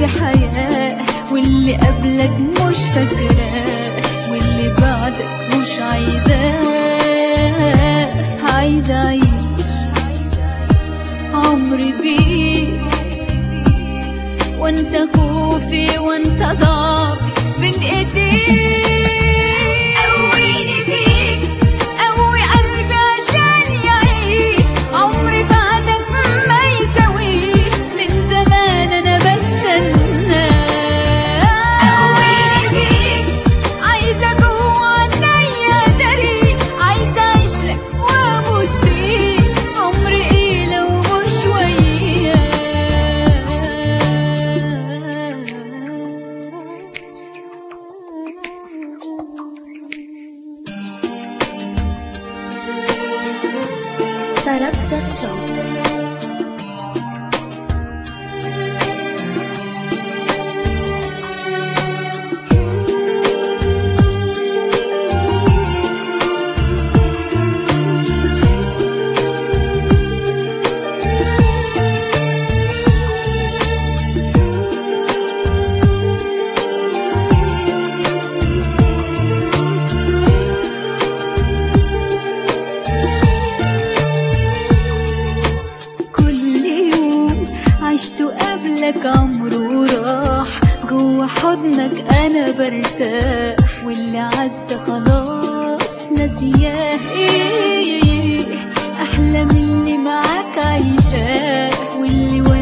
في حياة، واللي قبلك مش فاكراه، واللي بعدك مش عايزاه. عايزة أعيش عمري بيك، وانسى خوفي وانسى ضعفي بين ايديك. قويني بيك، قوي قلبي عشان يعيش، عمري بعدك ما يساويش، من زمان انا بستنى. قويني بيك، عايزة جوا عينيا داريك، عايزة اعيشلك واموت فيك، عمري ايه لو مش وياك. Tarab.com. عشته قبلك عمره راح، جوا حضنك انا برتاح، واللي عدى خلاص ناسياه. ايه احلى من اللي معاك عايشاه، واللي